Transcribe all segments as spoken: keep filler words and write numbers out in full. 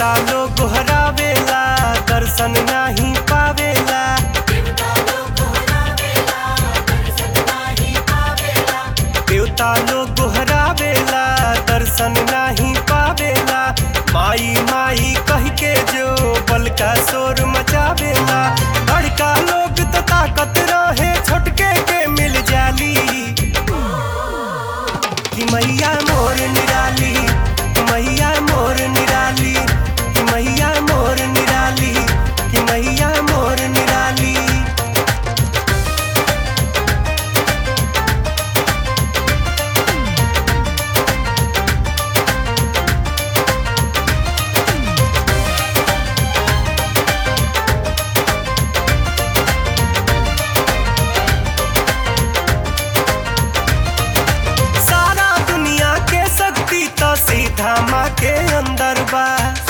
देवता लोग गोहरावेला दर्शन नहीं पावेला। देवता लोग गोहरावेला दर्शन नहीं पावेला। माई माई कह के जो बल का शोर मचावेला। बड़का लोग तो ताकत रहे छोटके के मिल जाली कि मैया मोर निराली, मैया मोर निराली, कि मैया मोर निराली, कि मैया मोर निराली। सीधा माँ के अंदर बा,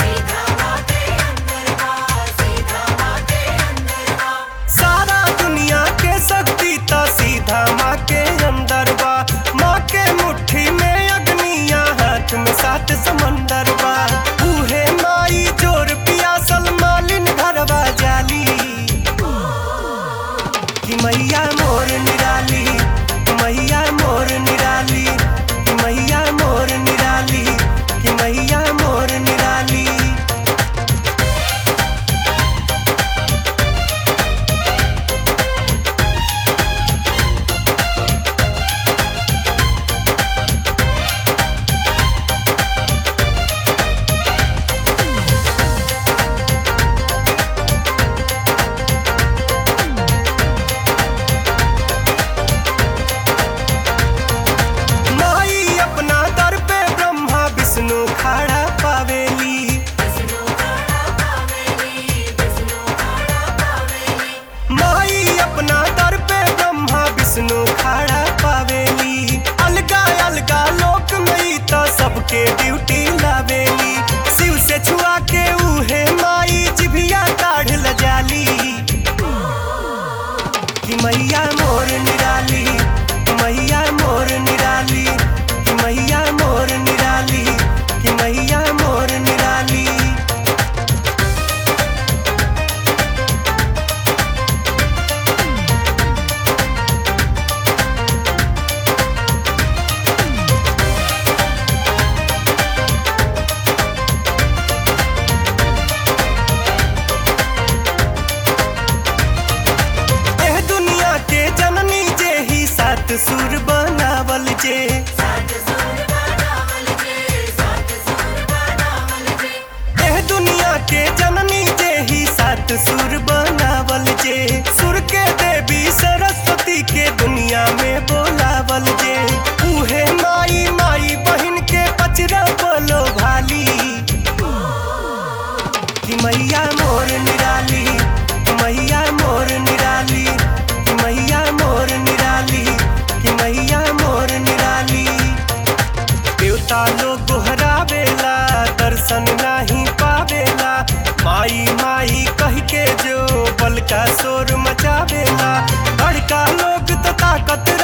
सारा दुनिया के शक्ति तो सीधा माँ के अंदर बा। माँ के मुट्ठी में अग्नियां हाथ में सात समंदर बा। बूहे माई जोर पियासल मालिन घरवा जाली कि मैया मोर निराली, मैया मोर निराली, कि मैया मोर निराली, कि मैया मोर निराली। माई अपना दर पे ब्रह्मा विष्णु खड़ा पावेली। माई अपना दर पे ब्रह्मा विष्णु खड़ा पावेली। अलगा अलगा लोक में तो सबके ड्यूटी लावेली। शिव से छुआ के उहे माई जिभिया काढ़ ल जाली कि मैया मोर निराली, मैया मोर निराली, कि मैया मोर निराली, कि मैया मोर निराली। एह दुनिया के जननी जे ही सात सुर बनावल जे, एह दुनिया के जननी जे ही सात सुर बनावल जे। सुर के देवी सरस्वती के दुनिया में बोलावल जे। उहे माई माई बहिन के पचरा बोलो भाली कि मैया मोर निराली, मैया मोर निराली, कि मैया मोर निराली, कि मैया मोर निराली। देवता लोग गोहरावेला दर्शन नहीं पावेला। माई माई कह के जो बल का शोर मचावेला। बड़का लोग तो ताकत